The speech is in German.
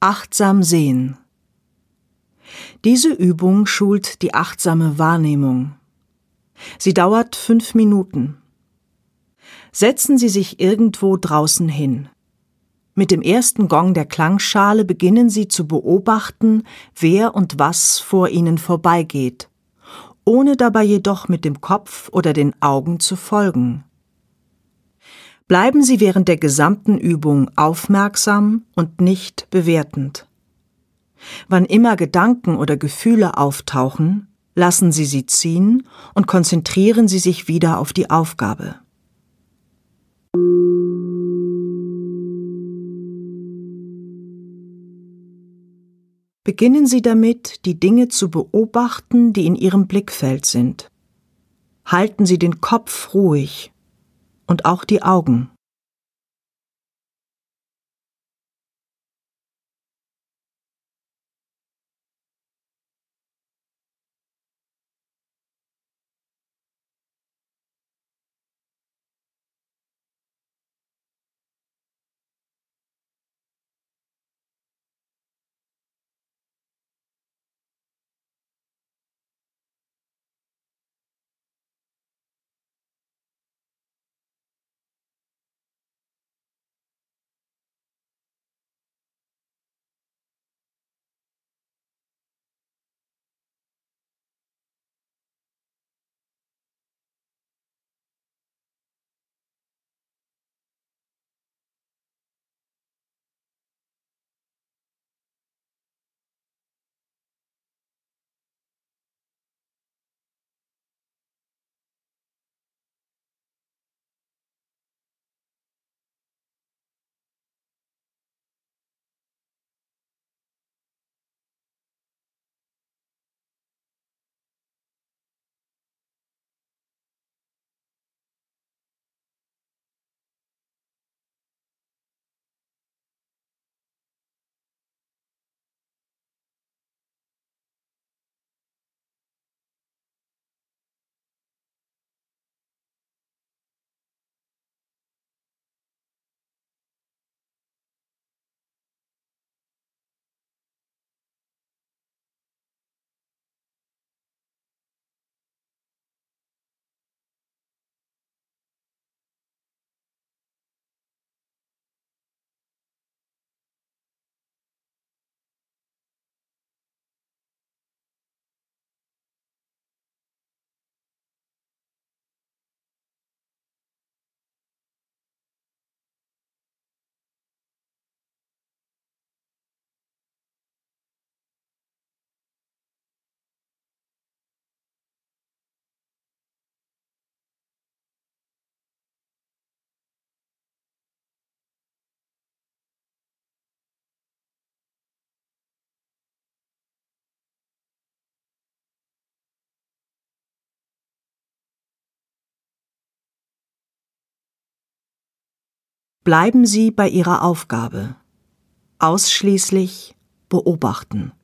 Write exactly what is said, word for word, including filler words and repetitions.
Achtsam sehen. Diese Übung schult die achtsame Wahrnehmung. Sie dauert fünf Minuten. Setzen Sie sich irgendwo draußen hin. Mit dem ersten Gong der Klangschale beginnen Sie zu beobachten, wer und was vor Ihnen vorbeigeht, ohne dabei jedoch mit dem Kopf oder den Augen zu folgen. Bleiben Sie während der gesamten Übung aufmerksam und nicht bewertend. Wann immer Gedanken oder Gefühle auftauchen, lassen Sie sie ziehen und konzentrieren Sie sich wieder auf die Aufgabe. Beginnen Sie damit, die Dinge zu beobachten, die in Ihrem Blickfeld sind. Halten Sie den Kopf ruhig und auch die Augen. Bleiben Sie bei Ihrer Aufgabe. Ausschließlich beobachten.